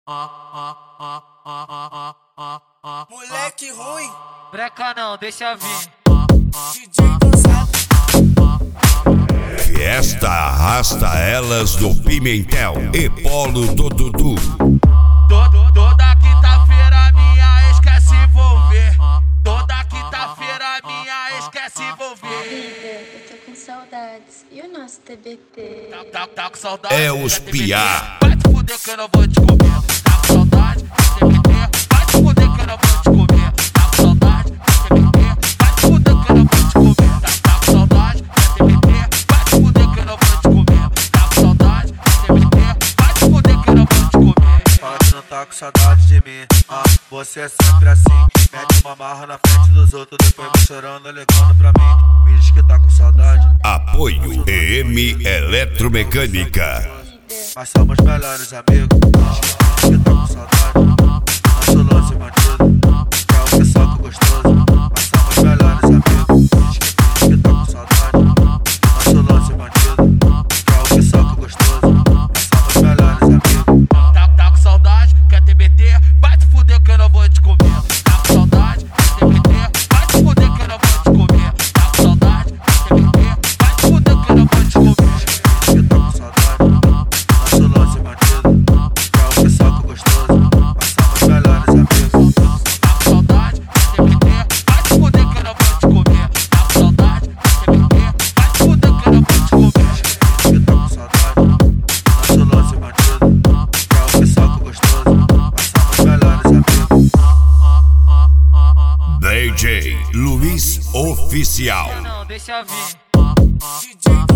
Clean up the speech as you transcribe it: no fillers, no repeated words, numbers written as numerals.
Moleque ruim, Breca não, deixa vir. DJ cansado. Fiesta arrasta elas do Pimentel e Polo do Dudu. Toda quinta-feira minha ex quer se envolver. Toda quinta-feira minha ex quer se envolver. Eu tô com saudades. E o nosso TBT? Tá com saudade? É os piá. Vai te fuder que eu não vou te comer. Tá com saudade? TBT. Vai te fuder que eu não vou te comer. Tá com saudade? TBT. Vai te fuder que eu não vou te comer. Tá com saudade? TBT. Vai te fuder que eu não vou te comer. Tá com saudade? TBT. Vai te fuder que eu não vou te comer. Fala que não tá com saudade de mim, você é sempre assim. Mete uma marra na frente dos outros, depois vai chorando, ligando pra mim. Me diz que tá com saudade. Apoio EM Eletromecânica. Mas somos melhores amigos. Diz que tá com saudade. Nosso lance bandido, que é o que soca gostoso. Mas somos melhores amigos. Diz que tá com saudade. Nosso lance bandido, que é o que soca gostoso. Mas somos melhores amigos. Tá com saudade? Quer TBT? Vai te fuder que eu não vou te comer. Tá com saudade? TBT. Vai te fuder que eu não vou te comer. Tá com saudade? TBT. Vai te fuder que eu não vou te comer. Diz que tá com saudade. Nosso lance bandido, que é o que soca gostoso. Mas somos melhores amigos. Tá com saudade? TBT. Vai te fuder que eu não vou te comer. Tá com saudade? TBT. Vai te fuder que eu não vou te comer. Diz que tá com saudade. Nosso lance bandido, que é o que soca gostoso. Mas somos melhores amigos. DJ Luiz Oficial. Não, deixa vir. DJ